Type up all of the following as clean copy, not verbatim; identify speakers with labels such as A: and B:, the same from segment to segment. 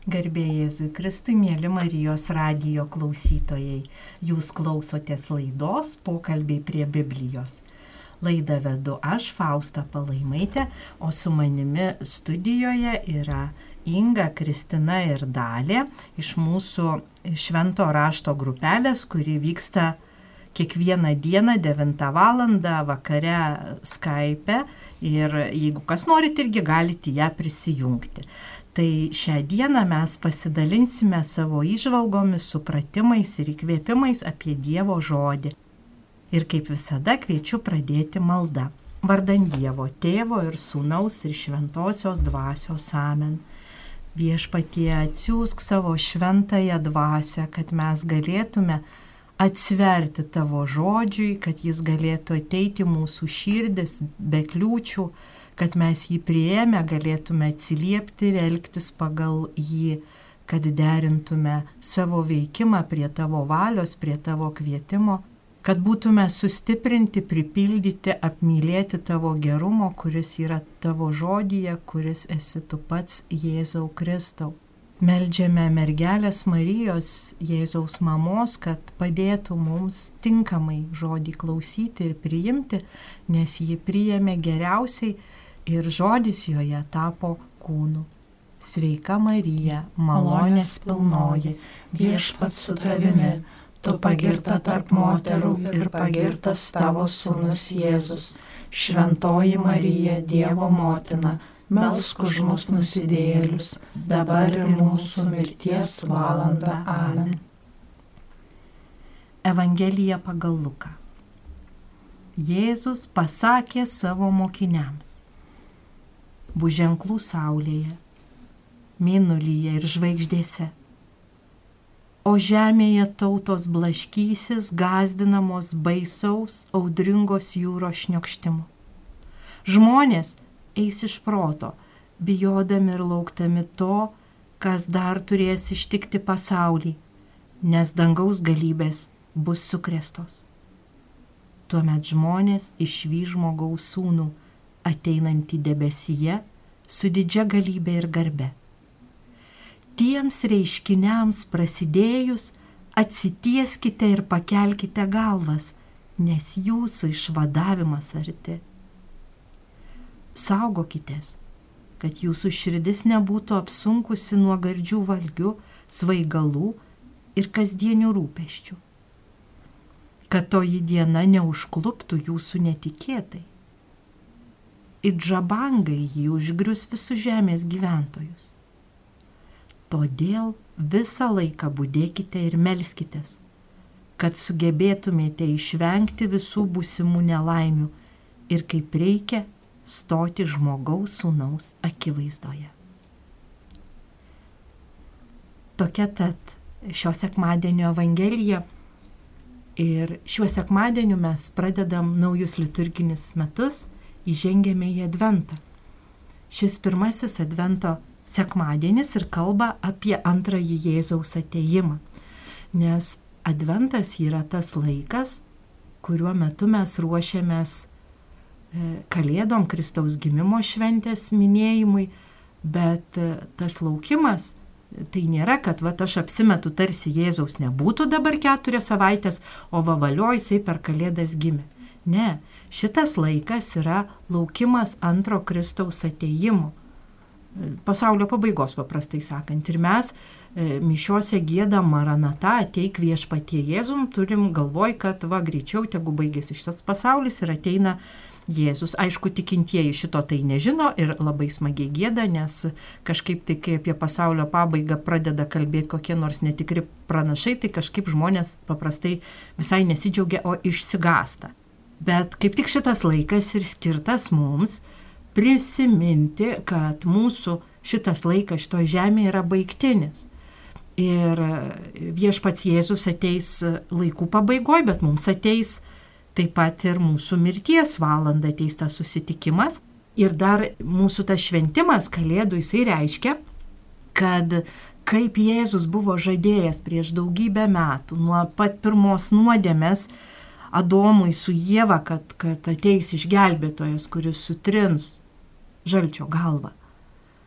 A: Garbė Jėzui Kristui, mėly Marijos radijo klausytojai. Jūs klausotės laidos Pokalbiai prie Biblijos. Laidą vedu aš, Fausta Palaimaitė, o su manimi studijoje yra Inga, Kristina ir Dalė iš mūsų švento rašto grupelės, kuri vyksta kiekvieną dieną 9 val. Vakare Skype ir jeigu kas norit, irgi galite ją prisijungti. Tai šią dieną mes pasidalinsime savo įžvalgomis, supratimais ir įkvėpimais apie Dievo žodį. Ir kaip visada kviečiu pradėti maldą. Vardan Dievo, Tėvo ir Sūnaus ir Šventosios Dvasios amen. Viešpatie, atsiųsk savo šventąją dvasią, kad mes galėtume atsverti tavo žodžiui, kad jis galėtų ateiti mūsų širdis be kliūčių, kad mes jį priėmę galėtume atsiliepti ir elgtis pagal jį, kad derintume savo veikimą prie tavo valios, prie tavo kvietimo, kad būtume sustiprinti, pripildyti, apmylėti tavo gerumo, kuris yra tavo žodyje, kuris esi tu pats Jėzau Kristau. Meldžiame mergelės Marijos, Jėzaus mamos, kad padėtų mums tinkamai žodį klausyti ir priimti, nes jį priėmė geriausiai ir žodis joje tapo kūnu. Sveika Marija, malonės pilnoji,
B: Viešpats su tavimi, tu pagirta tarp moterų ir pagirtas tavo sūnus Jėzus. Šventoji Marija, Dievo motina, melsk už mus nusidėjėlius, dabar ir mūsų mirties valandą. Amen.
A: Evangelija pagal Luką. Jėzus pasakė savo mokiniams: bus ženklų saulėje, mėnulyje ir žvaigždėse, o žemėje tautos blaškysis, gąsdinamos baisaus, audringos jūros šniokštimo. Žmonės eis iš proto, bijodami ir lauktami to, kas dar turės ištikti pasaulį, nes dangaus galybės bus sukrėstos. Tuomet žmonės išvys žmogaus sūnų, ateinantį debesyje su didžia galybė ir garbe. Tiems reiškiniams prasidėjus atsitieskite ir pakelkite galvas, nes jūsų išvadavimas arti. Saugokitės, kad jūsų širdis nebūtų apsunkusi nuo gardžių valgių, svaigalų ir kasdienių rūpesčių, kad toji diena neužkluptų jūsų netikėtai. It žabangai jį užgrius visus žemės gyventojus. Todėl visą laiką budėkite ir melskitės, kad sugebėtumėte išvengti visų būsimų nelaimių ir kaip reikia stoti žmogaus sūnaus akivaizdoje. Tokia tad šio sekmadienio Evangelija. Ir šiuo sekmadieniu mes pradedam naujus liturginius metus, įžengėme į Adventą. Šis pirmasis Advento sekmadienis ir kalba apie antrąjį Jėzaus atėjimą, nes Adventas yra tas laikas, kuriuo metu mes ruošiamės Kalėdom, Kristaus gimimo šventės minėjimui, bet tas laukimas tai nėra, kad aš apsimetu tarsi Jėzaus nebūtų dabar 4 savaitės, o valio jisai per Kalėdas gimė. Ne, šitas laikas yra laukimas antro Kristaus atėjimo, pasaulio pabaigos paprastai sakant. Ir mes mišiose giedam Maranata, ateik viešpatie Jėzum, turim galvoj, kad greičiau tegu baigėsi šitas pasaulis ir ateina Jėzus. Aišku, tikintieji šito tai nežino ir labai smagiai gieda, nes kažkaip tai, kai apie pasaulio pabaigą pradeda kalbėti kokie nors netikri pranašai, tai kažkaip žmonės paprastai visai nesidžiaugia, o išsigąsta. Bet kaip tik šitas laikas ir skirtas mums prisiminti, kad mūsų šitas laikas šitoje žemėje yra baigtinis. Ir viešpats Jėzus ateis laikų pabaigoje, bet mums ateis taip pat ir mūsų mirties valanda, ateis tas susitikimas. Ir dar mūsų tas šventimas Kalėdų jisai reiškia, kad kaip Jėzus buvo žadėjęs prieš daugybę metų, nuo pat pirmos nuodėmės Adomui su Ieva, kad ateis išgelbėtojas, kuris sutrins žalčio galvą.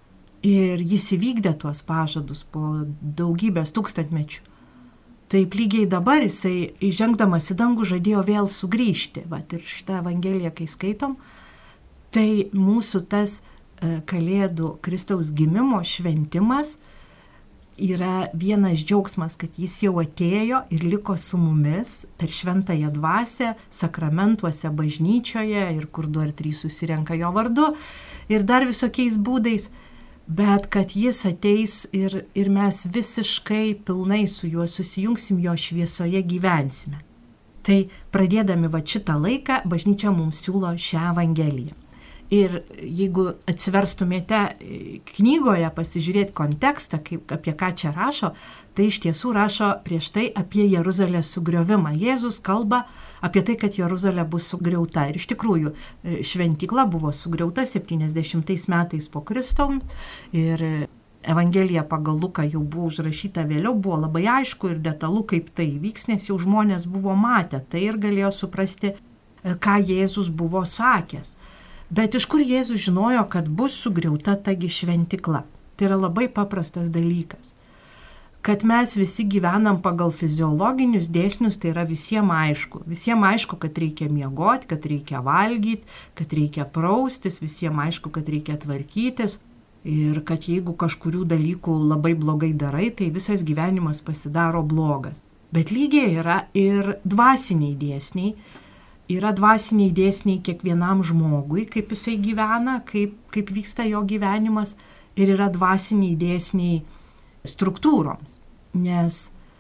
A: Ir jis įvykdė tuos pažadus po daugybės tūkstantmečių. Taip lygiai dabar jisai, įžengdamas į dangų, žadėjo vėl sugrįžti. Vat ir šitą Evangeliją, kai skaitom, tai mūsų tas Kalėdų Kristaus gimimo šventimas yra vienas džiaugsmas, kad jis jau atėjo ir liko su mumis per šventąją dvasią, sakramentuose, bažnyčioje ir kur 2 ar 3 susirenka jo vardu ir dar visokiais būdais. Bet kad jis ateis ir mes visiškai pilnai su juo susijungsim, jo šviesoje gyvensime. Tai pradėdami va šitą laiką, bažnyčia mums siūlo šią Evangeliją. Ir jeigu atsiverstumėte knygoje, pasižiūrėti kontekstą, apie ką čia rašo, tai iš tiesų rašo prieš tai apie Jeruzalės sugriovimą. Jėzus kalba apie tai, kad Jeruzalė bus sugriauta. Ir iš tikrųjų šventykla buvo sugriauta 70 metais po Kristaus ir Evangelija pagal Luką jau buvo užrašyta vėliau, buvo labai aišku ir detalu, kaip tai vyks, nes jau žmonės buvo matę tai ir galėjo suprasti, ką Jėzus buvo sakęs. Bet iš kur Jėzus žinojo, kad bus sugriauta tagi šventykla? Tai yra labai paprastas dalykas. Kad mes visi gyvenam pagal fiziologinius dėsnius, tai yra visiems aišku. Visiems aišku, kad reikia miegoti, kad reikia valgyti, kad reikia praustis, visiems aišku, kad reikia tvarkytis. Ir kad jeigu kažkurių dalykų labai blogai darai, tai visas gyvenimas pasidaro blogas. Bet lygiai yra ir dvasiniai dėsniai. Yra dvasiniai dėsniai kiekvienam žmogui, kaip jisai gyvena, kaip vyksta jo gyvenimas, ir yra dvasiniai dėsniai struktūroms. Nes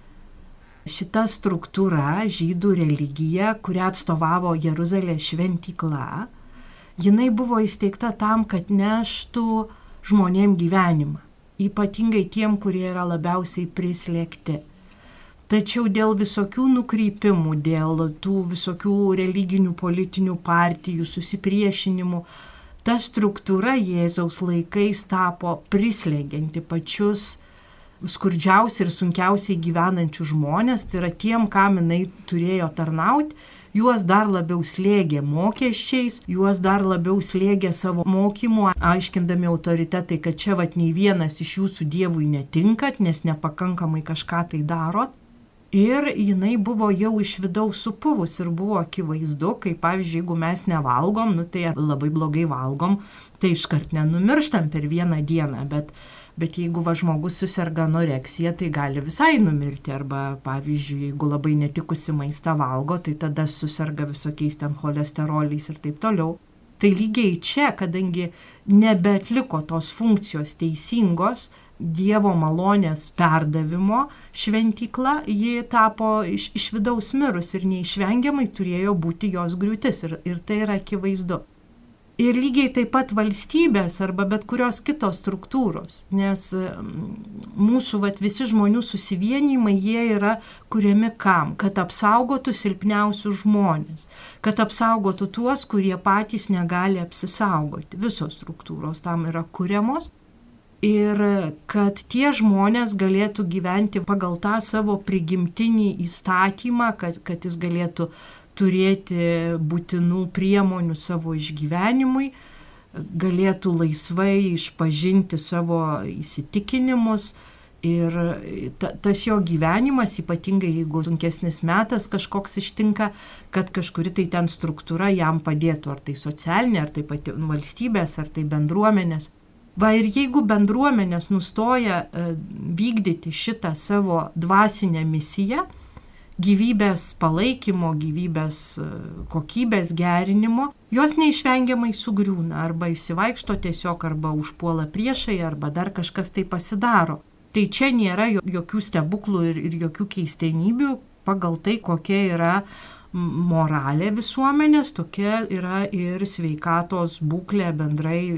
A: šita struktūra, žydų religija, kurią atstovavo Jeruzalės šventykla, jinai buvo įsteigta tam, kad neštų žmonėm gyvenimą, ypatingai tiem, kurie yra labiausiai prislėgti. Tačiau dėl visokių nukrypimų, dėl tų visokių religinių, politinių partijų, susipriešinimų, ta struktūra Jėzaus laikais tapo prislėgianti pačius skurdžiausiai ir sunkiausiai gyvenančių žmonės, tai yra tiem, kam jinai turėjo tarnauti, juos dar labiau slėgė mokesčiais, juos dar labiau slėgė savo mokymu, aiškindami autoritetai, kad čia nei vienas iš jūsų Dievui netinkat, nes nepakankamai kažką tai darot. Ir jinai buvo jau iš vidaus supuvus ir buvo akivaizdu, kai pavyzdžiui, jeigu mes nevalgom, tai labai blogai valgom, tai iškart nenumirštam per vieną dieną, bet jeigu žmogus suserga anoreksija, tai gali visai numirti, arba pavyzdžiui, jeigu labai netikusi maistą valgo, tai tada suserga visokiais ten cholesteroliais ir taip toliau. Tai lygiai čia, kadangi nebeatliko tos funkcijos teisingos, Dievo malonės perdavimo šventykla, ji tapo iš vidaus mirus ir neišvengiamai turėjo būti jos griūtis ir tai yra akivaizdu. Ir lygiai taip pat valstybės arba bet kurios kitos struktūros, nes mūsų visi žmonių susivienijimai, jie yra kuriami kam? Kad apsaugotų silpniausius žmonės, kad apsaugotų tuos, kurie patys negali apsisaugoti. Visos struktūros tam yra kuriamos. Ir kad tie žmonės galėtų gyventi pagal tą savo prigimtinį įstatymą, kad jis galėtų turėti būtinų priemonių savo išgyvenimui, galėtų laisvai išpažinti savo įsitikinimus ir tas jo gyvenimas, ypatingai jeigu sunkesnis metas kažkoks ištinka, kad kažkuri tai ten struktūra jam padėtų, ar tai socialinė, ar tai pati valstybės, ar tai bendruomenės. Ir jeigu bendruomenės nustoja vykdyti šitą savo dvasinę misiją, gyvybės palaikymo, gyvybės kokybės gerinimo, jos neišvengiamai sugriūna, arba išsivaikšto tiesiog, arba užpuola priešai, arba dar kažkas tai pasidaro. Tai čia nėra jokių stebuklų ir jokių keistenybių, pagal tai, kokia yra moralė visuomenės, tokia yra ir sveikatos būklė bendrai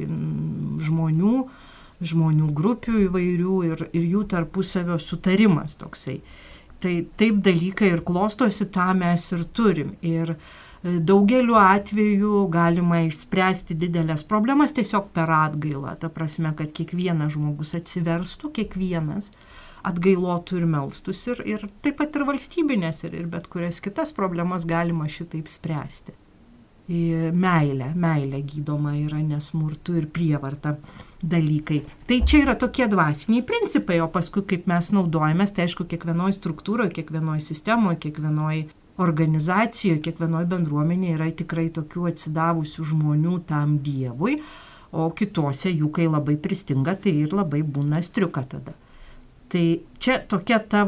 A: žmonių grupių įvairių ir jų tarpusavio sutarimas toksai. Tai taip dalykai ir klostosi, tą mes ir turim. Ir daugeliu atveju galima išspręsti didelės problemas tiesiog per atgailą. Ta prasme, kad kiekvienas žmogus atsiverstų, kiekvienas atgailotų ir melstus ir taip pat ir valstybinės ir bet kurias kitas problemas galima šitaip spręsti. meilė gydoma yra, nesmurtu ir prievarta dalykai. Tai čia yra tokie dvasiniai principai, o paskui kaip mes naudojamės, tai aišku, kiekvienoje struktūroje, kiekvienoje sistemoje, kiekvienoje organizacijoje, kiekvienoje bendruomenėje yra tikrai tokių atsidavusių žmonių tam Dievui, o kitose jų, kai labai pristinga, tai ir labai būna striuka tada. Tai čia tokia ta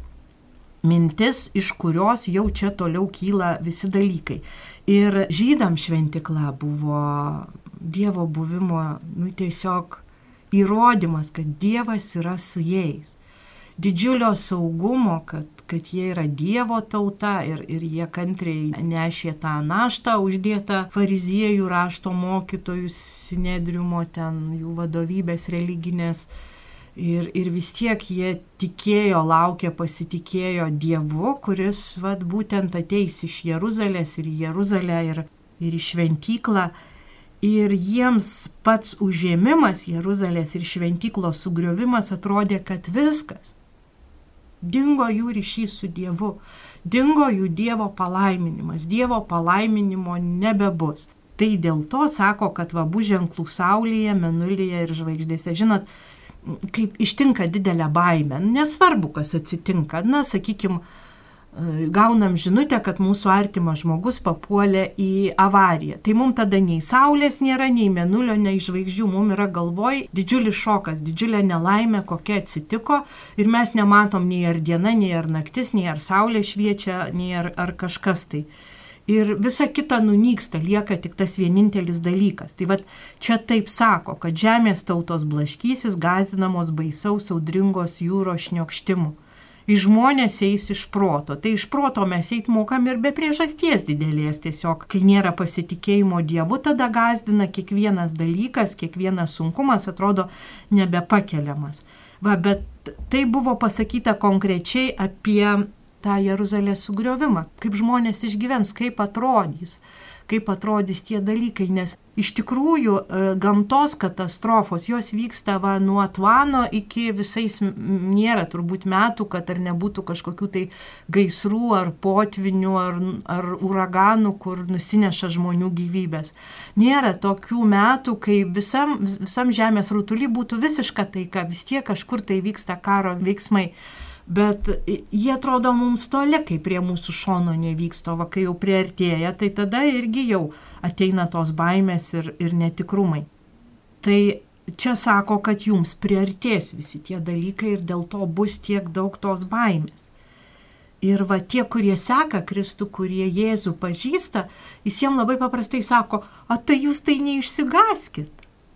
A: mintis, iš kurios jau čia toliau kyla visi dalykai. Ir žydam šventikla buvo Dievo buvimo, tiesiog įrodymas, kad Dievas yra su jais. Didžiulio saugumo, kad jie yra Dievo tauta ir jie kantriai nešė tą naštą uždėtą fariziejų, rašto mokytojų, sinedriumo, ten jų vadovybės religinės. Ir vis tiek jie tikėjo, laukė, pasitikėjo Dievu, kuris būtent ateis iš Jeruzalės ir į Jeruzalę ir į šventyklą. Ir jiems pats užėmimas Jeruzalės ir šventyklos sugriovimas atrodė, kad viskas. Dingo jų ryšys su Dievu, dingo jų Dievo palaiminimas, Dievo palaiminimo nebebus. Tai dėl to sako, kad bus ženklų saulėje, mėnulyje ir žvaigždėse. Žinot, kaip ištinka didelė baimė, nesvarbu, kas atsitinka. Sakykime, gaunam žinutę, kad mūsų artimas žmogus papuolė į avariją. Tai mums tada nei saulės nėra, nei mėnulio, nei žvaigždžių. Mums yra galvoj didžiulis šokas, didžiulė nelaimė, kokia atsitiko. Ir mes nematom nei ar diena, nei ar naktis, nei ar saulė šviečia, nei ar kažkas tai. Ir visa kita nunyksta, lieka tik tas vienintelis dalykas. Tai čia taip sako, kad žemės tautos blaškysis, gąsdinamos baisaus audringos jūros šniokštimu. Į žmonės eis iš proto. Tai iš proto mes eit mokam ir be priežasties didelės. Tiesiog, kai nėra pasitikėjimo Dievu, tada gąsdina kiekvienas dalykas, kiekvienas sunkumas atrodo nebepakeliamas. Bet tai buvo pasakyta konkrečiai apie tą Jeruzalės sugriovimą. Kaip žmonės išgyvens, kaip atrodys tie dalykai, nes iš tikrųjų gamtos katastrofos, jos vyksta nuo Tvano iki visais, nėra turbūt metų, kad ar nebūtų kažkokių tai gaisrų ar potvinių ar uraganų, kur nusineša žmonių gyvybės. Nėra tokių metų, kai visam žemės rutuly būtų visiška taika, vis tiek kažkur tai vyksta karo veiksmai. Bet jie atrodo mums toli, kai prie mūsų šono nevyksto, kai jau priartėja, tai tada irgi jau ateina tos baimės ir netikrumai. Tai čia sako, kad jums priartės visi tie dalykai ir dėl to bus tiek daug tos baimės. Ir tie, kurie seka Kristų, kurie Jėzų pažįsta, jis jiems labai paprastai sako, tai jūs tai neišsigąskit.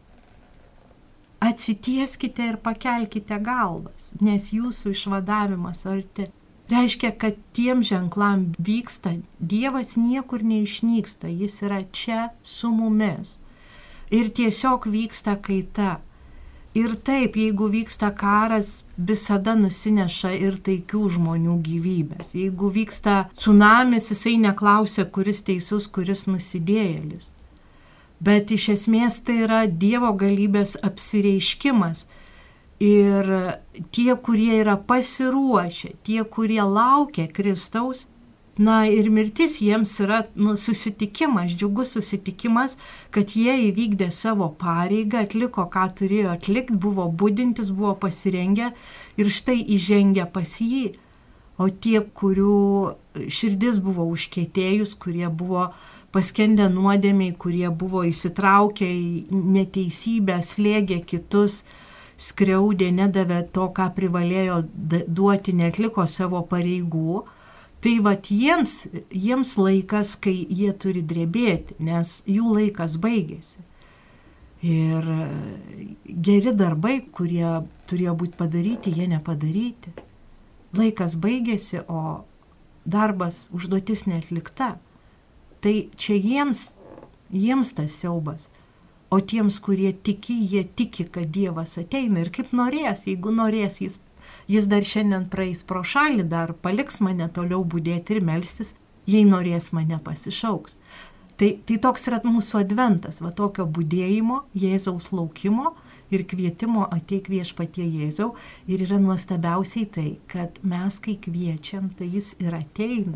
A: Atsitieskite ir pakelkite galvas, nes jūsų išvadavimas arti. Reiškia, kad tiem ženklam vyksta, Dievas niekur neišnyksta, jis yra čia su mumis. Ir tiesiog vyksta kaita. Ir taip, jeigu vyksta karas, visada nusineša ir taikių žmonių gyvybės. Jeigu vyksta tsunamis, jisai neklausia, kuris teisus, kuris nusidėjėlis. Bet iš esmės tai yra Dievo galybės apsireiškimas. Ir tie, kurie yra pasiruošę, tie, kurie laukia Kristaus, ir mirtis jiems yra susitikimas, džiugus susitikimas, kad jie įvykdė savo pareigą, atliko, ką turėjo atlikti, buvo budintis, buvo pasirengę ir štai įžengė pas jį. O tie, kurių širdis buvo užkietėjus, kurie buvo paskendę nuodėmiai, kurie buvo įsitraukę į neteisybę, slėgė kitus, skriaudė, nedavė to, ką privalėjo duoti, neatliko savo pareigų. Tai jiems laikas, kai jie turi drebėti, nes jų laikas baigėsi. Ir geri darbai, kurie turėjo būti padaryti, jie nepadaryti. Laikas baigėsi, o darbas, užduotis neatlikta. Tai čia jiems tas siaubas, o tiems, kurie tiki, jie tiki, kad Dievas ateina ir kaip norės, jeigu norės, jis dar šiandien praeis pro šalį, dar paliks mane toliau budėti ir melstis, jei norės mane pasišauks. Tai toks yra mūsų adventas, tokio budėjimo, Jėzaus laukimo ir kvietimo ateik viešpatie Jėzau. Ir yra nuostabiausiai tai, kad mes kai kviečiam, tai jis ir ateina.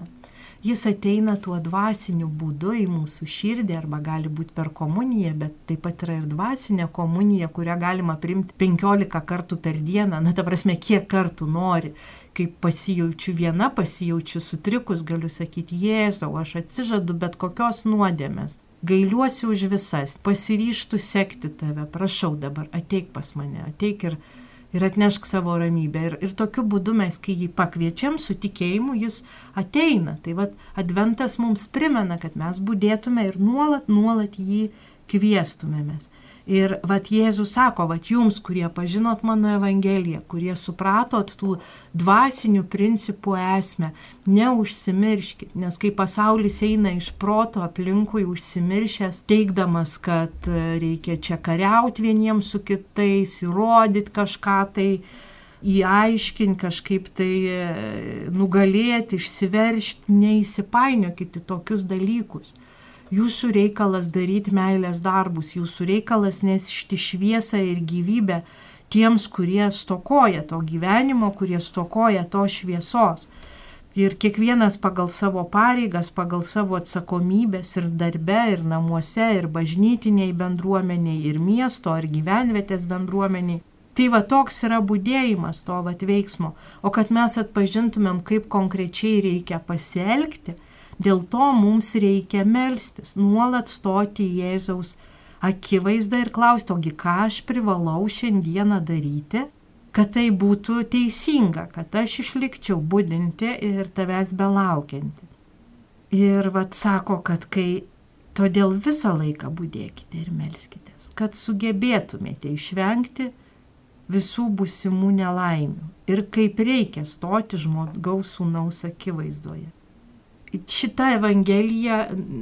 A: jis ateina tuo dvasiniu būdu į mūsų širdį, arba gali būti per komuniją, bet taip pat yra ir dvasinė komunija, kurią galima priimti 15 kartų per dieną, ta prasme, kiek kartų nori. Kaip pasijaučiu viena, pasijaučiu sutrikus, galiu sakyti, Jėzau, aš atsižadu bet kokios nuodėmės. Gailiuosi už visas, pasiryžtu sekti tave, prašau dabar, ateik pas mane, ateik ir atnešk savo ramybę. Ir tokiu būdu mes, kai jį pakviečiam su tikėjimu, jis ateina. Tai vat adventas mums primena, kad mes budėtume ir nuolat jį kviestumėmės. Ir vat Jėzus sako, vat jums, kurie pažinot mano Evangeliją, kurie supratot tų dvasinių principų esmę, neužsimirškit, nes kai pasaulis eina iš proto aplinkui užsimiršęs, teigdamas, kad reikia čia kariauti vieniems su kitais, įrodyti kažką tai, įaiškinti, kažkaip tai nugalėti, išsiveršti, neįsipainiokit į tokius dalykus. Jūsų reikalas daryti meilės darbus, jūsų reikalas nešti šviesą ir gyvybę tiems, kurie stokoja to gyvenimo, kurie stokoja to šviesos. Ir kiekvienas pagal savo pareigas, pagal savo atsakomybės ir darbe, ir namuose, ir bažnytiniai bendruomeniai, ir miesto, ir gyvenvietės bendruomeniai. Tai va toks yra budėjimas to va veiksmo. O kad mes atpažintumėm, kaip konkrečiai reikia pasielgti, dėl to mums reikia melstis, nuolat stoti į Jėzaus akivaizdą ir klausti, ogi ką aš privalau šiandieną daryti, kad tai būtų teisinga, kad aš išlikčiau budinti ir tavęs belaukianti. Ir vat sako, kad todėl visą laiką budėkite ir melskitės, kad sugebėtumėte išvengti visų būsimų nelaimių ir kaip reikia stoti žmogaus sūnaus akivaizdoje. Šita Evangelija,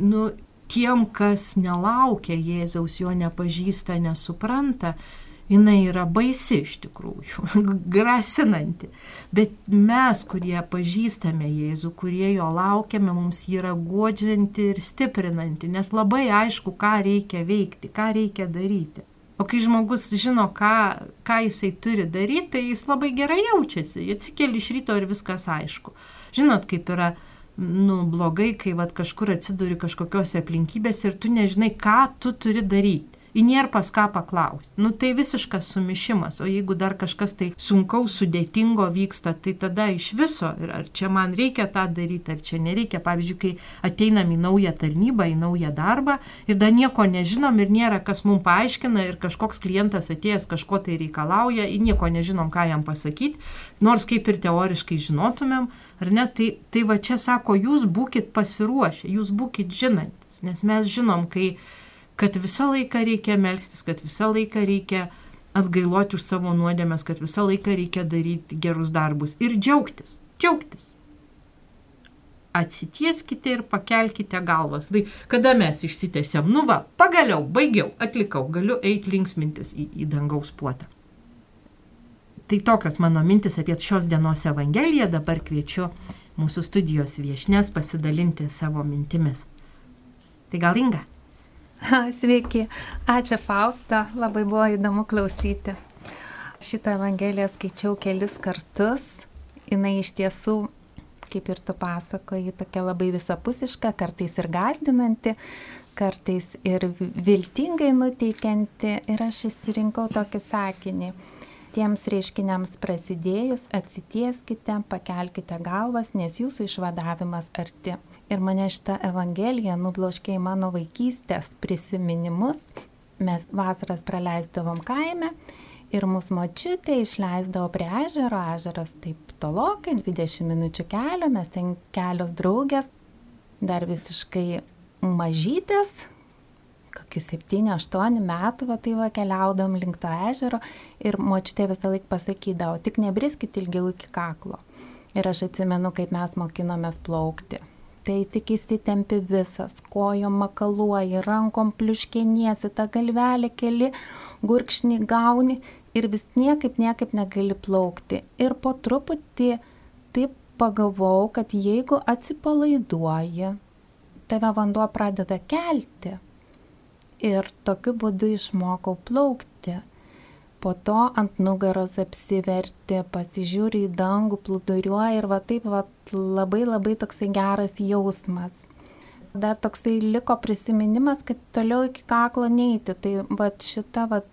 A: tiem, kas nelaukia Jėzaus, jo nepažįsta, nesupranta, jinai yra baisi iš tikrųjų, grasinanti. Bet mes, kurie pažįstame Jėzų, kurie jo laukiame, mums jį yra guodžianti ir stiprinanti, nes labai aišku, ką reikia veikti, ką reikia daryti. O kai žmogus žino, ką jisai turi daryti, tai jis labai gerai jaučiasi. Atsikeli iš ryto ir viskas aišku. Žinot, kaip yra blogai, kai kažkur atsiduri kažkokiose aplinkybėse ir tu nežinai, ką tu turi daryti. Ir nėra pas ką paklausti. Tai visiškas sumišimas, o jeigu dar kažkas tai sunkaus, sudėtingo vyksta, tai tada iš viso, ar čia man reikia tą daryti, ar čia nereikia. Pavyzdžiui, kai ateinam į naują tarnybą, į naują darbą ir dar nieko nežinom ir nėra kas mums paaiškina ir kažkoks klientas atėjęs kažko tai reikalauja ir nieko nežinom, ką jam pasakyti, nors kaip ir teoriškai žinotumėm, ar ne, tai va čia sako, jūs būkit pasiruošę, jūs būkit žinantis, nes mes žinom, kad visą laiką reikia melstis, kad visą laiką reikia atgailoti už savo nuodėmes, kad visą laiką reikia daryti gerus darbus ir džiaugtis. Atsitieskite ir pakelkite galvas. Tai kada mes išsitęsėm, pagaliau, baigiau, atlikau, galiu eiti linksmintis į dangaus puotą. Tai tokios mano mintis apie šios dienos Evangeliją, dabar kviečiu mūsų studijos viešnias pasidalinti savo mintimis. Tai gal Inga?
C: Sveiki, ačiū Fausta, labai buvo įdomu klausyti. Šitą Evangeliją skaičiau kelis kartus, jinai iš tiesų, kaip ir tu pasakoji, tokia labai visapusiška, kartais ir gąsdinanti, kartais ir viltingai nuteikianti, ir aš išsirinkau tokį sakinį. Tiems reiškiniams prasidėjus, atsitieskite, pakelkite galvas, nes jūsų išvadavimas arti. Ir mane šitą Evangeliją nubloškė į mano vaikystės prisiminimus. Mes vasaras praleisdavom kaime ir mūsų močiutė išleisdavo prie ežero. Ežeras taip tolokai, 20 minučių kelio, mes ten kelios draugės, dar visiškai mažytės, kokius 7-8 metų, keliaudom link to ežero ir močiutė visą laiką pasakydavo, tik nebriskit ilgiau iki kaklo. Ir aš atsimenu, kaip mes mokinomės plaukti. Tai tik įsitempi visas, kojom makaluoji, rankom pliuškeniesi, tą galvelę keli, gurkšnį gauni ir vis niekaip negali plaukti. Ir po truputį taip pagavau, kad jeigu atsipalaiduoji, tave vanduo pradeda kelti. Ir tokiu būdu išmokau plaukti. po to ant nugaros apsiverti, pasižiūri į dangų, plūduriuoja ir va taip va labai labai toksai geras jausmas. Dar toksai liko prisiminimas, kad toliau iki kaklo neiti. Tai va šita va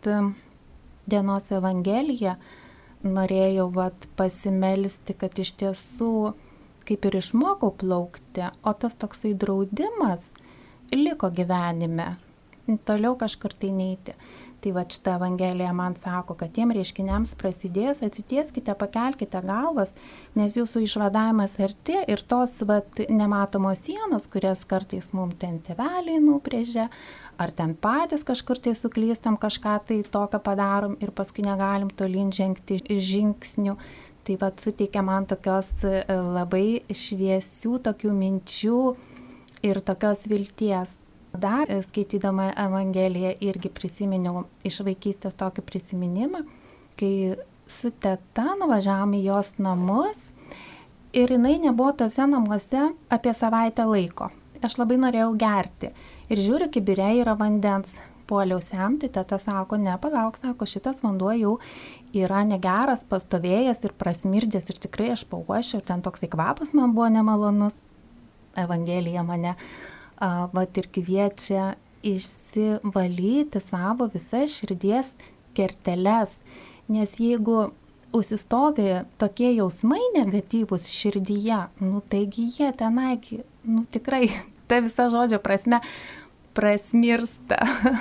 C: dienos evangelija norėjau va pasimelsti, kad iš tiesų kaip ir išmokau plaukti, o tas toksai draudimas liko gyvenime. Toliau kažkur tai neiti. Tai va šita evangelija man sako, kad tiem reiškiniams prasidėjus atsitieskite, pakelkite galvas, nes jūsų išvadavimas arti ir tos nematomos sienos, kurias kartais mums ten tėveliai nubrėžia, ar ten patys kažkur tai suklystam, kažką tai tokio padarom ir paskui negalim tolyn žengti žingsnių. Tai va suteikia man tokios labai šviesių tokių minčių ir tokios vilties. Dar skaitydama Evangeliją irgi prisiminiau iš vaikystės tokį prisiminimą, kai su teta nuvažiavom į jos namus ir jinai nebuvo tose namuose apie savaitę laiko. Aš labai norėjau gerti ir žiūriu, kibire yra vandens. Puoliau semti, teta sako, ne, palauk, sako, šitas vanduo jau yra negeras, pastovėjęs ir prasmirdęs ir tikrai aš pauošiu, ir ten toksai kvapas man buvo nemalonus. Evangelija mane vat ir kviečia išsivalyti savo visas širdies kerteles, nes jeigu užsistovi tokie jausmai negatyvūs širdyje, taigi jie tenai, tikrai, ta visa žodžio prasme, prasmirsta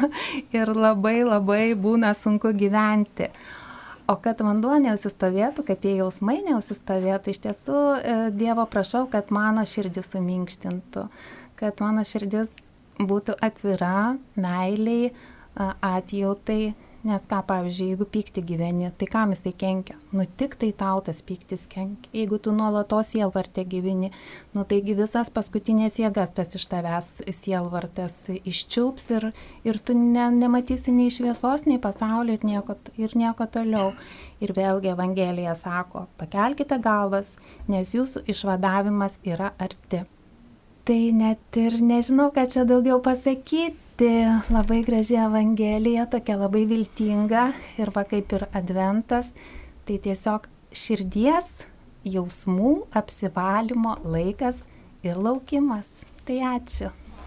C: ir labai labai būna sunku gyventi. O kad vanduo neužsistovėtų, kad tie jausmai neužsistovėtų, iš tiesų Dievo prašau, kad mano širdis suminkštintų, kad mano širdis būtų atvira, meiliai, atjautai, nes ką, pavyzdžiui, jeigu pykti gyveni, tai kam jisai kenkia? Tik tai tau tas pyktis kenkia. Jeigu tu nuolatos sielvarte gyveni, taigi visas paskutinės jėgas tas iš tavęs sielvartas iščiulps ir tu nematysi nei šviesos, nei pasaulio ir nieko toliau. Ir vėlgi Evangelija sako, pakelkite galvas, nes jūsų išvadavimas yra arti. Tai net ir nežinau, ką čia daugiau pasakyti. Labai graži Evangelija, tokia labai viltinga ir va kaip ir adventas. Tai tiesiog širdies, jausmų, apsivalymo laikas ir laukimas. Tai ačiū.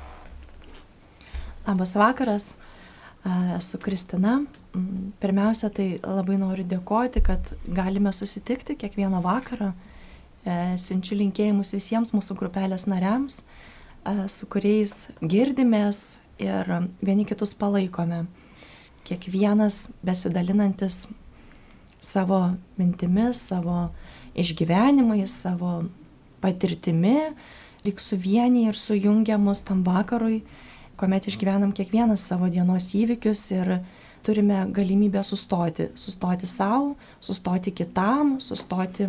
B: Labas vakaras, esu Kristina. Pirmiausia, tai labai noriu dėkoti, kad galime susitikti kiekvieną vakarą. Siunčiu linkėjimus visiems mūsų grupelės nariams, su kuriais girdimės ir vieni kitus palaikome. Kiekvienas besidalinantis savo mintimis, savo išgyvenimais, savo patirtimi, lyg suvienyje ir sujungia mus tam vakarui, kuomet išgyvenam kiekvienas savo dienos įvykius ir turime galimybę sustoti savo, sustoti kitam, sustoti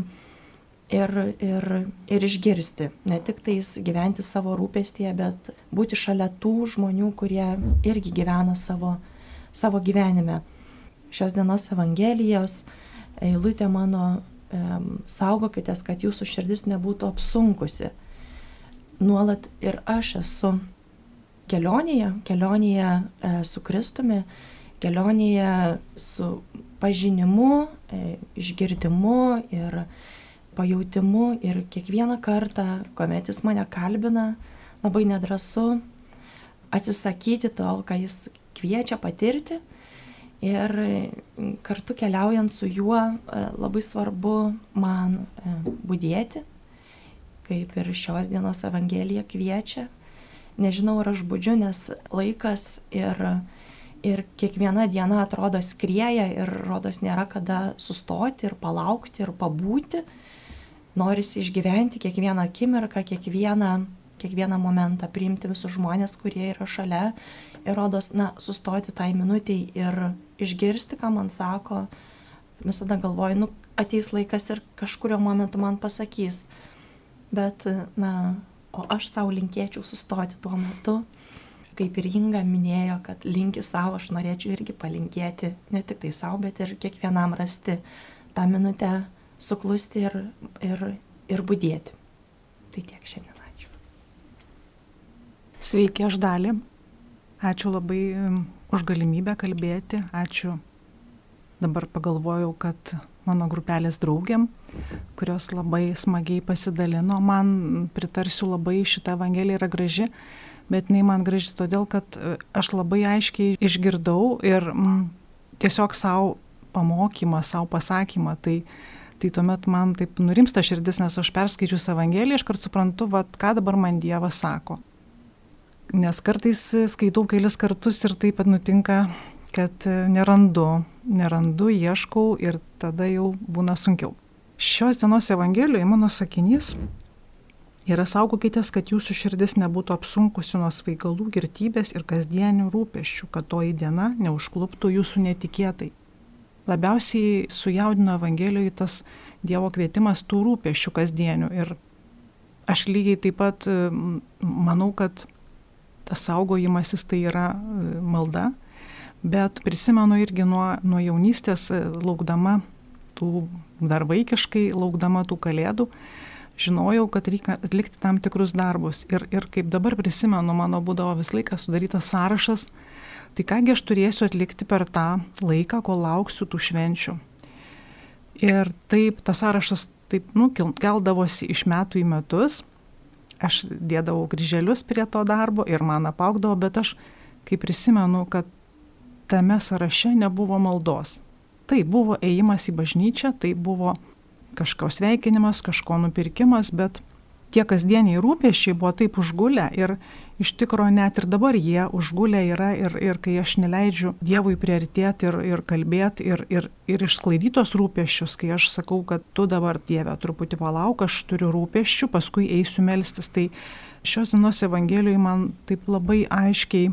B: ir išgirsti, ne tik tais gyventi savo rūpestyje, bet būti šalia tų žmonių, kurie irgi gyvena savo gyvenime. Šios dienos Evangelijos eilutė mano saugokitės, kad jūsų širdis nebūtų apsunkusi. Nuolat ir aš esu kelionėje su Kristumi, kelionėje su pažinimu, išgirdimu ir pajautimu ir kiekvieną kartą, kuomet jis mane kalbina, labai nedrąsu atsisakyti to, ką jis kviečia patirti ir kartu keliaujant su juo labai svarbu man budėti, kaip ir šios dienos Evangelija kviečia. Nežinau, ar aš budžiu, nes laikas ir kiekviena diena atrodo skrieja ir rodos nėra kada sustoti ir palaukti ir pabūti. Norisi išgyventi kiekvieną akimirką, kiekvieną momentą, priimti visus žmonės, kurie yra šalia ir rodos, sustoti tai minutiai ir išgirsti, ką man sako. Visada galvoju, ateis laikas ir kažkurio momentu man pasakys. Bet, o aš savo linkėčiau sustoti tuo metu. Kaip ir Inga minėjo, kad linki savo, aš norėčiau irgi palinkėti, ne tik tai savo, bet ir kiekvienam rasti tą minutę, suklusti ir budėti. Tai tiek šiandien, ačiū.
D: Sveiki, aš Dalį. Ačiū labai už galimybę kalbėti. Ačiū dabar pagalvojau, kad mano grupelės draugiam, kurios labai smagiai pasidalino, man pritarsiu labai, šitą Evangeliją yra graži, bet jinai man graži todėl, kad aš labai aiškiai išgirdau ir tiesiog savo pamokymą, savo pasakymą, tai tuomet man taip nurimsta širdis, nes aš perskaičius Evangeliją, aš kart suprantu, ką dabar man Dievas sako. Nes kartais skaitau kelis kartus ir taip pat nutinka, kad nerandu, ieškau ir tada jau būna sunkiau. Šios dienos Evangelijoje mano sakinys yra: saugokitės, kad jūsų širdis nebūtų apsunkusi nuo svaigalų, girtybės ir kasdienių rūpesčių, kad toji diena neužkluptų jūsų netikėtai. Labiausiai sujaudino Evangelijoje tas Dievo kvietimas tų rūpesčių kasdienių. Ir aš lygiai taip pat manau, kad tas saugojimasis tai yra malda, bet prisimenu irgi nuo jaunystės, laukdama tų, dar vaikiškai laukdama tų kalėdų, žinojau, kad reikia atlikti tam tikrus darbus. Ir kaip dabar prisimenu, mano būdavo visą laiką sudarytas sąrašas, tai kągi aš turėsiu atlikti per tą laiką, kol lauksiu tų švenčių. Ir taip, tas sąrašas taip, keldavosi iš metų į metus. Aš dėdavau kryželius prie to darbo ir man apaugdavo, bet aš, kai prisimenu, kad tame sąraše nebuvo maldos. Tai buvo ėjimas į bažnyčią, tai buvo kažko sveikinimas, kažko nupirkimas, bet tie kasdieniai rūpesčiai buvo taip užgulę ir iš tikro net ir dabar jie užgulę yra ir kai aš neleidžiu Dievui priartėti ir kalbėti ir išsklaidytos rūpesčius, kai aš sakau, kad tu dabar, Dieve, truputį palauk, aš turiu rūpesčių, paskui eisiu melstis. Tai šios dienos Evangelijoje man taip labai aiškiai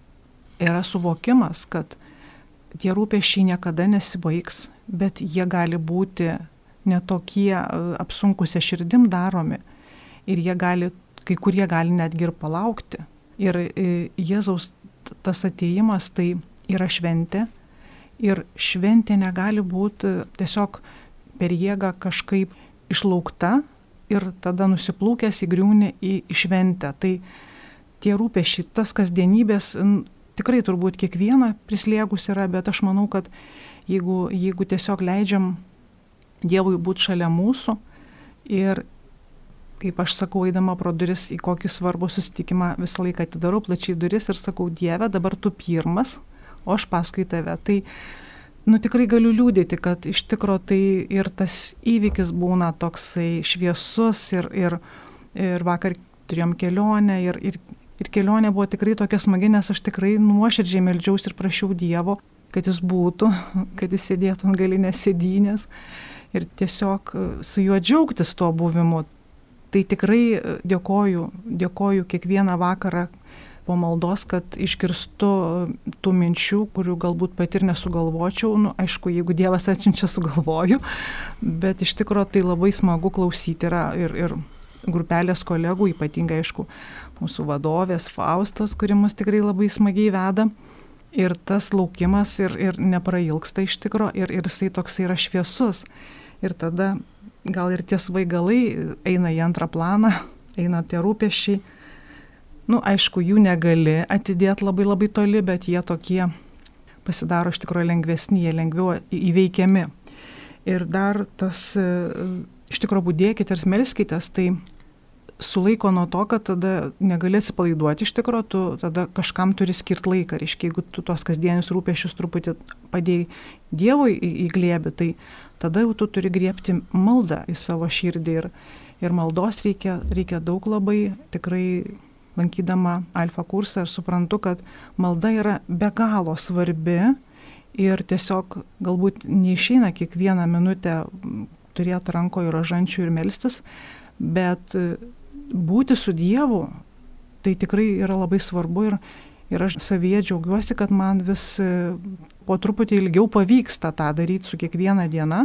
D: yra suvokimas, kad tie rūpesčiai niekada nesibaigs, bet jie gali būti netokie apsunkusią širdim daromi ir jie gali, kai kurie gali netgi ir palaukti. Ir Jėzaus tas atėjimas tai yra šventė ir šventė negali būti tiesiog per jėgą kažkaip išlaukta ir tada nusiplūkęs įgriūni į šventę. Tai tie rūpesčiai, tas kasdienybės tikrai turbūt kiekviena prislėgus yra, bet aš manau, kad jeigu tiesiog leidžiam Dievui būti šalia mūsų ir, kaip aš sakau, eidama pro duris į kokį svarbų susitikimą, visą laiką atidarau plačiai duris ir sakau: Dieve, dabar tu pirmas, o aš paskui tave. Tai tikrai galiu liūdėti, kad iš tikro tai ir tas įvykis būna toksai šviesus ir vakar turėjom kelionę ir kelionė buvo tikrai tokia smagi, nes aš tikrai nuoširdžiai meldžiausi ir prašiau Dievo, kad jis būtų, kad jis sėdėtų ant galinės sėdynės ir tiesiog su juo džiaugtis tuo buvimu. Tai tikrai dėkoju kiekvieną vakarą po maldos, kad išgirstu tų minčių, kurių galbūt pati ir nesugalvočiau. Aišku, jeigu Dievas atsiunčia, sugalvoju, bet iš tikrųjų tai labai smagu klausyti yra ir grupelės kolegų, ypatingai, aišku, mūsų vadovės Faustos, kuri mus tikrai labai smagiai veda. Ir tas laukimas ir neprailgsta iš tikro ir jisai toks yra šviesus. Ir tada gal ir tie svaigalai eina į antrą planą, eina tie rūpesčiai. Aišku, jų negali atidėti labai labai toli, bet jie tokie pasidaro iš tikrųjų lengvesni, jie lengviau įveikiami. Ir dar tas, iš tikrųjų, budėkite ir melskitės, tai sulaiko nuo to, kad tada negali atsipalaiduoti iš tikrųjų, tu tada kažkam turi skirti laiką. Reiškia, jeigu tu tuos kasdienius rūpesčius truputį padėjai Dievui į glėbį, tai tada jau tu turi griebti maldą į savo širdį ir maldos reikia daug labai. Tikrai lankydama Alfa kursą ir suprantu, kad malda yra be galo svarbi ir tiesiog galbūt neišeina kiekvieną minutę turėti rankoje rožančių ir melstis, bet būti su Dievu tai tikrai yra labai svarbu ir aš savyje džiaugiuosi, kad man vis po truputį ilgiau pavyksta tą daryti su kiekviena diena.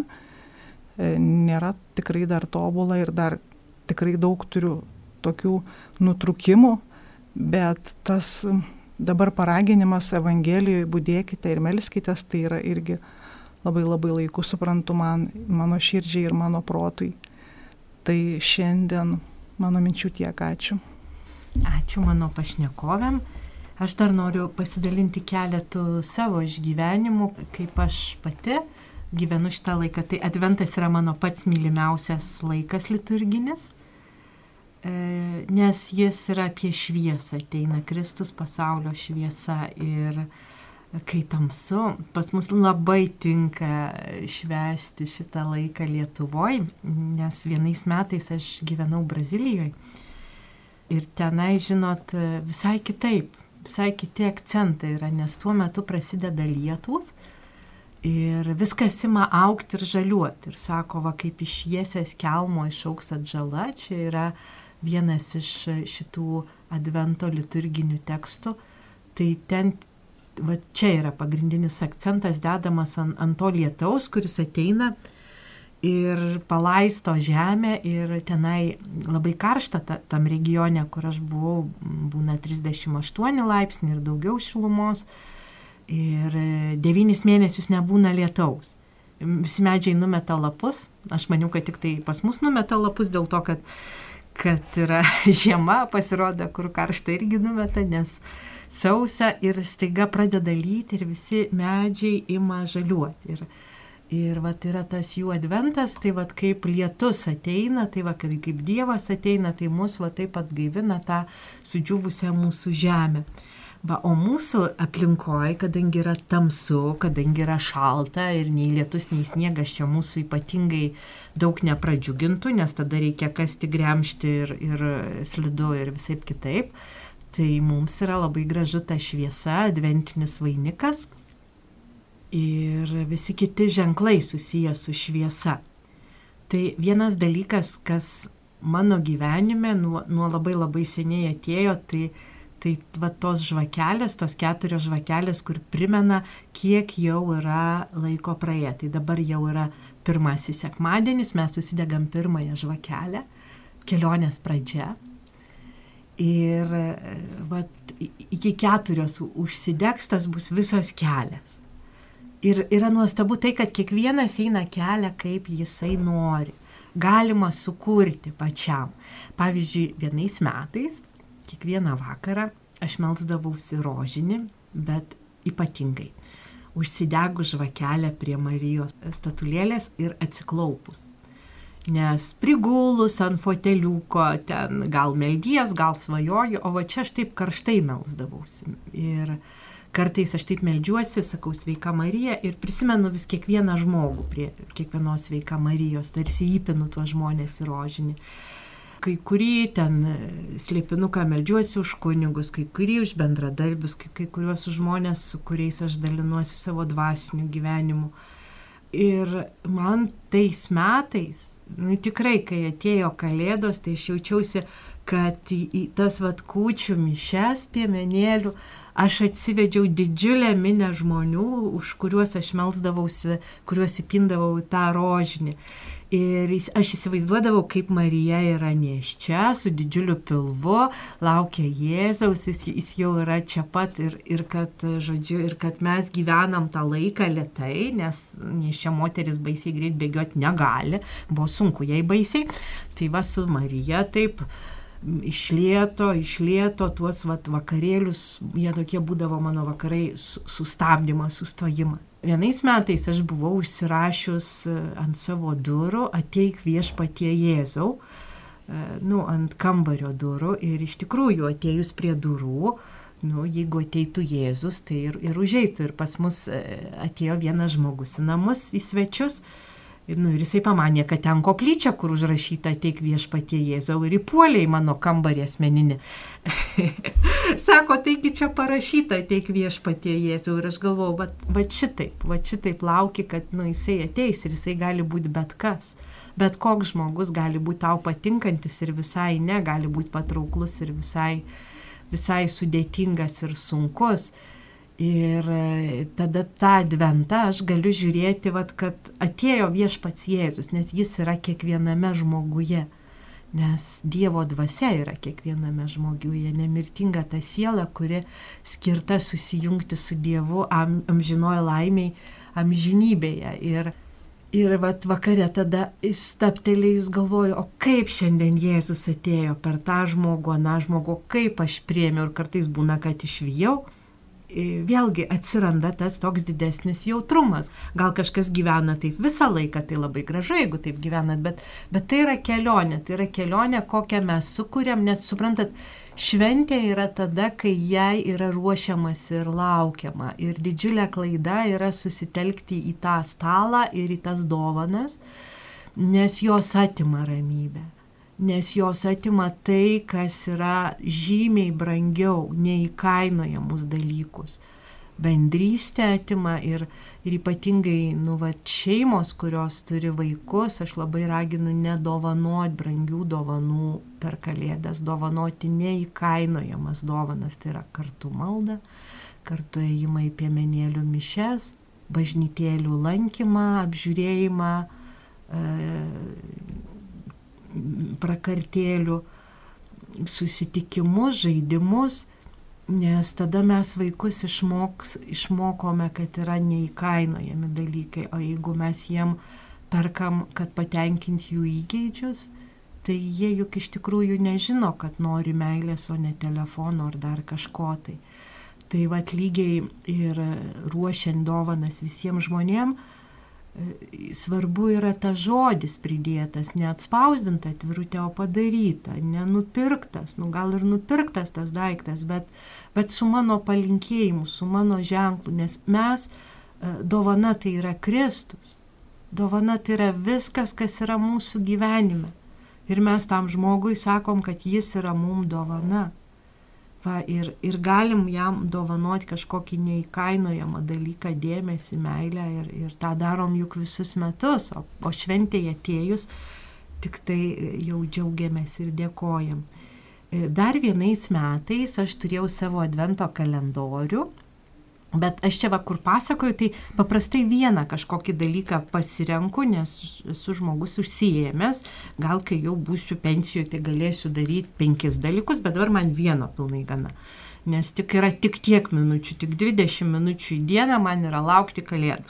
D: Nėra tikrai dar tobula ir dar tikrai daug turiu tokių nutrūkimų, bet tas dabar paraginimas Evangelijoje budėkite ir melskitės, tai yra irgi labai labai laiku, suprantu, mano širdžiai ir mano protui. Tai šiandien mano minčių tiek, ačiū.
A: Ačiū mano pašnekovėm. Aš dar noriu pasidalinti keletų savo išgyvenimų, kaip aš pati gyvenu šitą laiką. Tai Adventas yra mano pats mylimiausias laikas liturginis, nes jis yra apie šviesą, ateina Kristus, pasaulio šviesa, ir kai tamsu, pas mus labai tinka švęsti šitą laiką Lietuvoje, nes vienais metais aš gyvenau Brazilijoje ir tenai, žinot, visai kitaip, visai kiti akcentai yra, nes tuo metu prasideda lietūs ir viskas ima augti ir žaliuoti. Ir sako, va, kaip iš Jiesės kelmo išaugs atžala, čia yra vienas iš šitų Advento liturginių tekstų. Tai ten, va, čia yra pagrindinis akcentas dedamas ant to lietaus, kuris ateina ir palaisto žemę, ir tenai labai karšta tam regione, kur aš buvau, būna 38 laipsniai ir daugiau šilumos, ir 9 mėnesius nebūna lietaus. Visi medžiai numeta lapus, aš maniau, kad tik tai pas mus numeta lapus, dėl to, kad yra žiema, pasirodo, kur karšta irgi numeta, nes sausa, ir staiga pradeda lyti ir visi medžiai ima žaliuoti. Ir vat yra tas jų adventas, tai vat kaip lietus ateina, tai va kaip Dievas ateina, tai mus va taip atgaivina tą sudžiūvusią mūsų žemę. Va, o mūsų aplinkoje, kadangi yra tamsu, kadangi yra šalta ir nei lietus, nei sniegas čia mūsų ypatingai daug nepradžiugintų, nes tada reikia kasti, gremžti ir slidu ir visaip kitaip, tai mums yra labai gražu ta šviesa, adventinis vainikas ir visi kiti ženklai susiję su šviesa. Tai vienas dalykas, kas mano gyvenime nuo labai labai seniai atėjo, tai va tos žvakelės, tos 4 žvakelės, kur primena, kiek jau yra laiko praėję. Tai dabar jau yra pirmasis sekmadienis, mes susidegam pirmąją žvakelę, kelionės pradžia. Ir va, iki 4 užsidegs, tas bus visas kelias. Ir yra nuostabu tai, kad kiekvienas eina kelią, kaip jisai nori. Galima sukurti pačiam. Pavyzdžiui, vienais metais kiekvieną vakarą aš melsdavausi rožinį, bet ypatingai užsidegus žvakelę prie Marijos statulėlės ir atsiklaupus. Nes prigulus ant foteliuko, ten gal meldies, gal svajoju, o va čia aš taip karštai melsdavausi. Ir kartais aš taip meldžiuosi, sakau Sveika Marija, ir prisimenu vis kiekvieną žmogų prie kiekvienos Sveika Marijos, tarsi įpinu tuos žmonės į rožinį. Kai kurį ten slėpinuką meldžiuosi už kunigus, kai kurį už bendradarbius, kai kuriuos už žmonės, su kuriais aš dalinuosi savo dvasiniu gyvenimu. Ir man tais metais, tikrai, kai atėjo Kalėdos, tai aš jaučiausi, kad į tas vat kūčių mišes piemenėlių aš atsivedžiau didžiulę minę žmonių, už kuriuos aš melsdavausi, kuriuos įpindavau į tą rožinį. Ir aš įsivaizduodavau, kaip Marija yra nėščia, su didžiuliu pilvu, laukia Jėzaus, jis jau yra čia pat ir kad mes gyvenam tą laiką lėtai, nes nėščia moteris baisiai greit bėgioti negali, buvo sunku jai baisiai. Tai va su Marija taip išlieto tuos vakarėlius, jie tokie būdavo mano vakarai sustabdymą, sustojimą. Vienais metais aš buvau užsirašius ant savo durų ateik viešpatie Jėzau, ant kambario durų, ir iš tikrųjų atėjus prie durų, jeigu ateitų Jėzus, tai ir užeitų. Ir pas mus atėjo vienas žmogus į namus, į svečius, ir jisai pamanė, kad ten koplyčia, kur užrašyta ateik viešpatie Jėzau, ir įpuolė į mano kambarį asmeninį. Sako, taigi čia parašyta ateik viešpatie Jėzau, ir aš galvojau, va šitaip lauki, kad jisai ateis, ir jisai gali būti bet kas. Bet koks žmogus gali būti tau patinkantis ir visai ne, gali būti patrauklus ir visai sudėtingas ir sunkus. Ir tada tą adventą aš galiu žiūrėti, kad atėjo viešpats Jėzus, nes jis yra kiekviename žmoguje, nes Dievo dvasia yra kiekviename žmoguje, nemirtinga ta siela, kuri skirta susijungti su Dievu amžinoje laimėje, amžinybėje. Ir vakare tada staptelėjus galvoju, o kaip šiandien Jėzus atėjo per tą žmogų, aną žmogų, kaip aš priėmiau ir kartais būna, kad išvijau. Vėlgi atsiranda tas toks didesnis jautrumas. Gal kažkas gyvena taip visą laiką, tai labai gražu, jeigu taip gyvenat, bet tai yra kelionė, kokią mes sukūrėm, nes suprantat, šventė yra tada, kai jai yra ruošiamas ir laukiama. Ir didžiulė klaida yra susitelkti į tą stalą ir į tas dovanas, nes jos atima ramybę. Nes jos atima tai, kas yra žymiai brangiau, neįkainojamus dalykus. Bendrystė atima ir ypatingai šeimos, kurios turi vaikus, aš labai raginu nedovanoti brangių dovanų per Kalėdas, dovanoti neįkainojamas dovanas, tai yra kartu malda, kartu ėjimą į piemenėlių mišes, bažnytėlių lankymą, apžiūrėjimą, prakartėlių, susitikimus, žaidimus, nes tada mes vaikus išmokome, kad yra neįkainojami dalykai, o jeigu mes jiem perkam, kad patenkinti jų įgeidžius, tai jie juk iš tikrųjų nežino, kad nori meilės, o ne telefono ar dar kažko tai. Tai lygiai ir ruošiant dovanas visiems žmonėms, svarbu yra tas žodis pridėtas, neatspausdinta atvirutė, o padaryta, nenupirktas, gal ir nupirktas tas daiktas, bet su mano palinkėjimu, su mano ženklu, nes mes, dovana tai yra Kristus, dovana tai yra viskas, kas yra mūsų gyvenime. Ir mes tam žmogui sakom, kad jis yra mum dovana. Ir galim jam dovanoti kažkokį neįkainojamą dalyką, dėmesį, meilę ir tą darom juk visus metus, o šventėje atėjus tik tai jau džiaugiamės ir dėkojam. Dar vienais metais aš turėjau savo advento kalendorių, bet aš čia kur pasakoju, tai paprastai vieną kažkokį dalyką pasirenku, nes esu žmogus užsiėmęs, gal kai jau būsiu pensijoje, tai galėsiu daryti 5 dalykus, bet dabar man vieno pilnai gana. Nes yra tik tiek minučių, tik 20 minučių į dieną man yra laukti Kalėdų.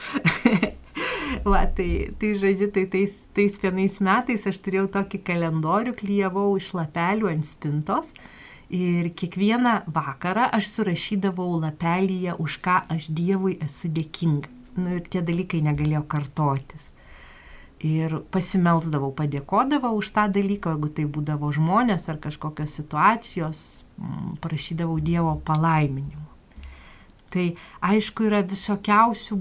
A: Tai žodžiu, tais vienais metais aš turėjau tokį kalendorių, klijavau iš lapelių ant spintos. Ir kiekvieną vakarą aš surašydavau lapelyje, už ką aš Dievui esu dėkinga. Ir tie dalykai negalėjo kartotis. Ir pasimelsdavau, padėkodavau už tą dalyką, jeigu tai būdavo žmonės ar kažkokios situacijos, prašydavau Dievo palaiminimo. Tai aišku yra visokiausių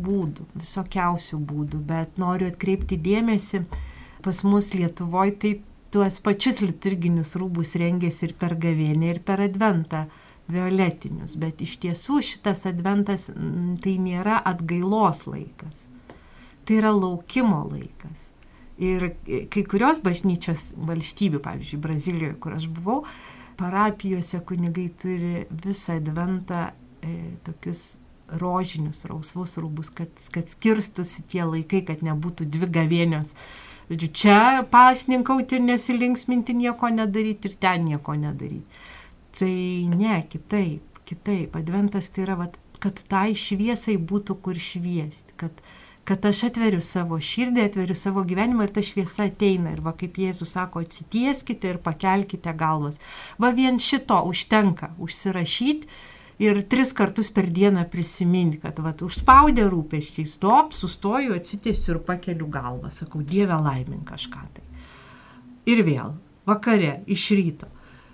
A: būdų, bet noriu atkreipti dėmesį, pas mus Lietuvoje tai tuos pačius liturginius rūbus rengėsi ir per gavėnę, ir per adventą violetinius, bet iš tiesų šitas adventas tai nėra atgailos laikas, tai yra laukimo laikas. Ir kai kurios bažnyčios valstybių, pavyzdžiui, Brazilijoje, kur aš buvau, parapijose kunigai turi visą adventą tokius rožinius, rausvus rūbus, kad skirstusi tie laikai, kad nebūtų 2 gavėnios. Čia pasninkauti ir nesilinksminti, nieko nedaryti ir ten nieko nedaryti. Tai ne, kitaip. Adventas tai yra, kad tai šviesai būtų kur šviesti, kad aš atveriu savo širdį, atveriu savo gyvenimą ir ta šviesa ateina. Ir kaip Jėzus sako, atsitieskite ir pakelkite galvas. Vien šito užtenka užsirašyti. Ir 3 kartus per dieną prisiminti, kad užspaudė rūpesčiai, sustoju, atsitiesiu ir pakeliu galvą, sakau, Dieve laimink kažką tai. Ir vėl, vakare, iš ryto.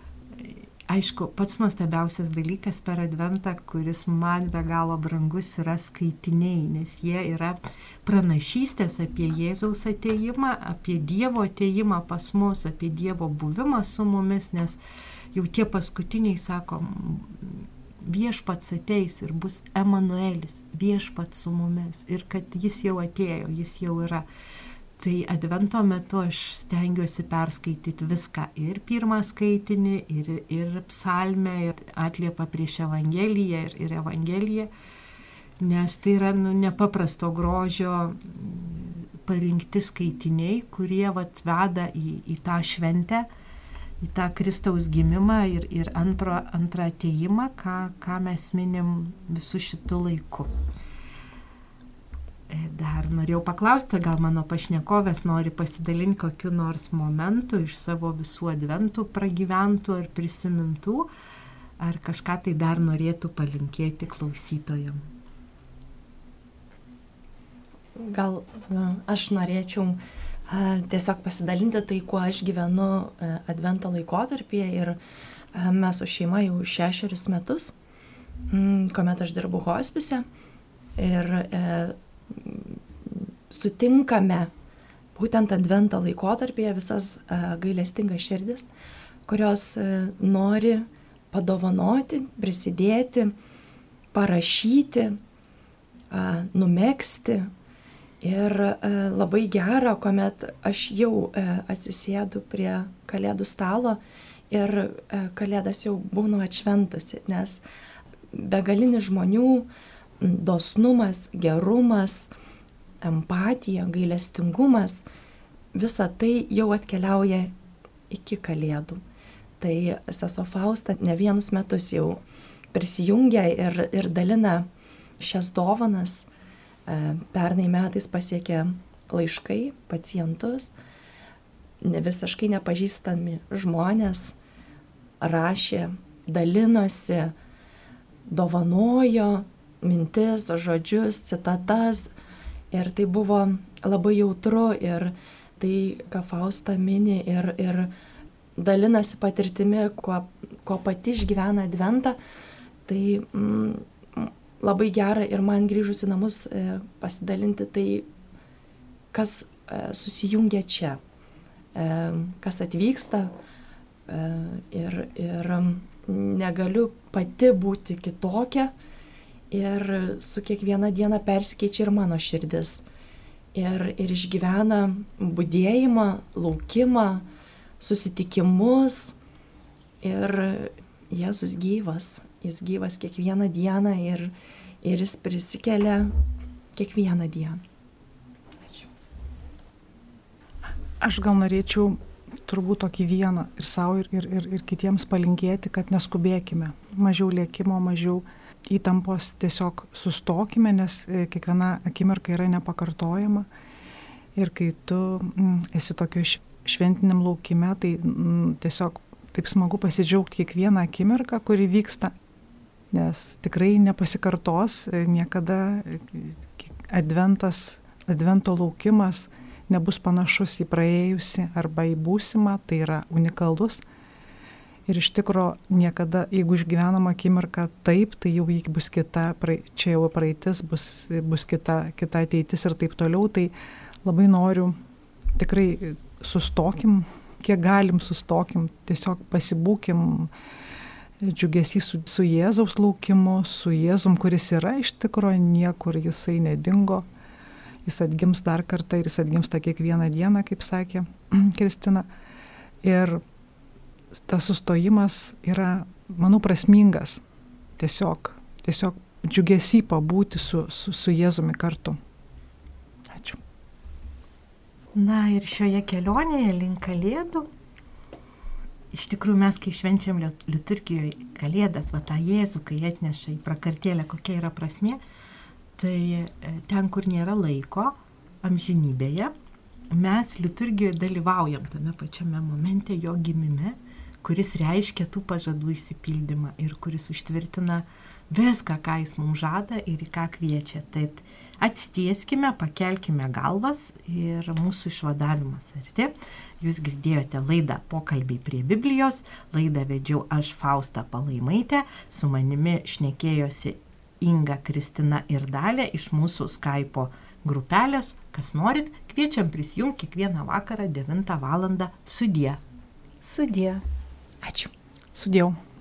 A: Aišku, pats nuostabiausias dalykas per adventą, kuris man be galo brangus, yra skaitiniai, nes jie yra pranašystės apie Jėzaus atėjimą, apie Dievo atėjimą pas mus, apie Dievo buvimą su mumis, nes jau tie paskutiniai, sakom, viešpats ateis ir bus Emanuelis, viešpats su mumis ir kad jis jau atėjo, jis jau yra. Tai advento metu aš stengiuosi perskaityti viską ir pirmą skaitinį, ir psalmę, ir atliepą prieš Evangeliją, ir Evangeliją, nes tai yra nepaprasto grožio parinkti skaitiniai, kurie veda į tą šventę, į tą Kristaus gimimą ir antrą atėjimą, ką mes minim visų šitų laikų. dar norėjau paklausti, gal mano pašnekovės nori pasidalinti kokiu nors momentu iš savo visų adventų pragyventų ar prisimintų, ar kažką tai dar norėtų palinkėti klausytojam.
B: Gal aš norėčiau tiesiog pasidalinti tai, kuo aš gyvenu advento laikotarpyje ir mes su šeima jau 6 metus, kuomet aš dirbu hospise ir sutinkame būtent advento laikotarpyje visas gailestingas širdis, kurios nori padovanoti, prisidėti, parašyti, numegzti. Ir labai gera, kuomet aš jau atsisėdu prie kalėdų stalo ir kalėdas jau būnu atšventusi, nes begalinis žmonių dosnumas, gerumas, empatija, gailestingumas, visa tai jau atkeliauja iki kalėdų. Tai sesuo Fausta ne vienus metus jau prisijungia ir dalina šias dovanas. Pernai metais pasiekė laiškai, pacientus, visiškai nepažįstami žmonės rašė, dalinosi, dovanojo mintis, žodžius, citatas ir tai buvo labai jautru ir tai, ką Fausta mini ir dalinasi patirtimi, ko pati išgyvena adventą, tai labai gera ir man grįžus į namus pasidalinti tai, kas susijungia čia, kas atvyksta ir negaliu pati būti kitokia ir su kiekviena diena persikeičia ir mano širdis ir išgyvena budėjimą, laukimą, susitikimus ir Jėzus gyvas. Jis gyvas kiekvieną dieną ir jis prisikelia kiekvieną dieną. Ačiū.
D: Aš gal norėčiau turbūt tokį vieną ir savo ir kitiems palinkėti, kad neskubėkime. Mažiau lėkimo, mažiau įtampos, tiesiog sustokime, nes kiekviena akimirka yra nepakartojama. Ir kai tu esi tokio šventiniam laukime, tai tiesiog taip smagu pasidžiaugti kiekvieną akimirką, kuri vyksta. Nes tikrai nepasikartos niekada advento laukimas nebus panašus į praėjusi arba į būsimą, tai yra unikalus. Ir iš tikro niekada, jeigu išgyvenama akimirka taip, tai jau bus kita, čia jau praeitis, bus kita ateitis ir taip toliau. Tai labai noriu, tikrai sustokim, kiek galim sustokim, tiesiog pasibūkim, džiugesį su Jėzaus laukimu, su Jėzum, kuris yra iš tikro, niekur jisai nedingo. Jis atgims dar kartą ir jis atgimsta kiekvieną dieną, kaip sakė Kristina. Ir tas sustojimas yra, manau, prasmingas. Tiesiog džiugesį pabūti su Jėzumi kartu. Ačiū.
A: Na ir šioje kelionėje link kalėdų, iš tikrųjų mes, kai švenčiam liturgijoje kalėdas, va tą Jėzų, kai atneša į prakartėlę, kokia yra prasmė, tai ten, kur nėra laiko, amžinybėje, mes liturgijoje dalyvaujam tame pačiame momente jo gimime, kuris reiškia tų pažadų išsipildymą ir kuris užtvirtina viską, ką jis mums žada ir į ką kviečia. Tai atsitieskime, pakelkime galvas ir mūsų išvadavimas arti. Jūs girdėjote laidą Pokalbiai prie Biblijos, laidą vedžiau aš Fausta Palaimaitė, su manimi šnekėjosi Inga, Kristina ir Dalė iš mūsų Skype'o grupelės. Kas norit, kviečiam prisijungti kiekvieną vakarą 9 val. Sudie.
C: Sudie.
B: Ačiū.
D: Sudėjau.